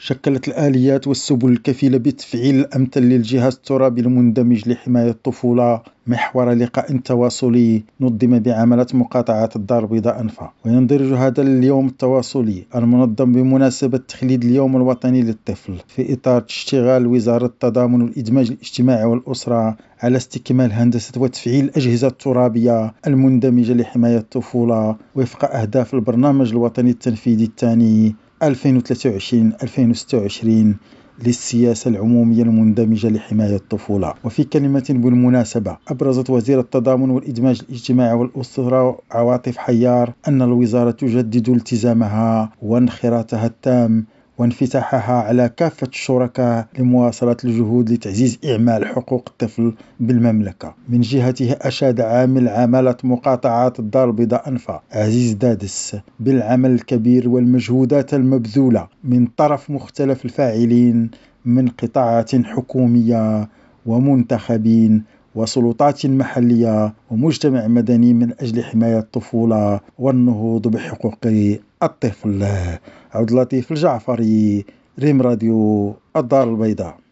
شكلت الآليات والسبل الكفيلة بتفعيل الأمثل للجهاز الترابي المندمج لحماية الطفولة محور لقاء تواصلي نظم بعملة مقاطعة الدار البيضاء أنفا. ويندرج هذا اليوم التواصلي المنظم بمناسبة تخليد اليوم الوطني للطفل في إطار اشتغال وزارة التضامن والإدماج الاجتماعي والأسرة على استكمال هندسة وتفعيل الأجهزة الترابية المندمجة لحماية الطفولة وفق أهداف البرنامج الوطني التنفيذي الثاني 2023-2026 للسياسة العمومية المندمجة لحماية الطفولة. وفي كلمة بالمناسبة أبرزت وزيرة التضامن والإدماج الاجتماعي والأسرة عواطف حيار أن الوزارة تجدد التزامها وانخراطها التام وانفتاحها على كافة الشركاء لمواصلة الجهود لتعزيز إعمال حقوق الطفل بالمملكة. من جهته أشاد عامل عمالة مقاطعات الدار البيضاء أنفا عزيز دادس بالعمل الكبير والمجهودات المبذولة من طرف مختلف الفاعلين من قطاعات حكومية ومنتخبين وسلطات محلية ومجتمع مدني من أجل حماية الطفولة والنهوض بحقوق الطفل. عبد اللطيف الجعفري، ريم راديو الدار البيضاء.